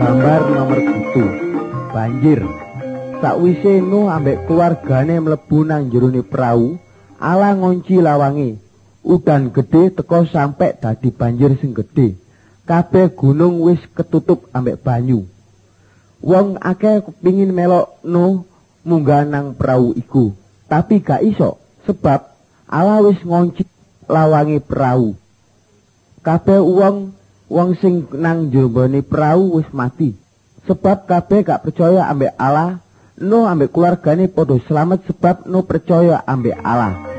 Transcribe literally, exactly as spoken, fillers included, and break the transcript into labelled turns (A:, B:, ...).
A: Gambar nomor pitu. Banjir. Sakwise Nuh ambek keluargane mlebu nang jerone prau, Allah ngunci lawange. Udan gede teko sampe dadi banjir sing gede. Kabeh gunung wis ketutup ambek banyu. Wong akeh kepingin melok Nuh munggah nang prau iku, tapi gak iso sebab Allah wis ngunci lawange prau. Kabeh wong wong sing nang njrombone prau wis mati. Sebab kabeh gak percaya ambek Allah. Nuh ambek keluargane padha slamet sebab Nuh percaya ambek Allah.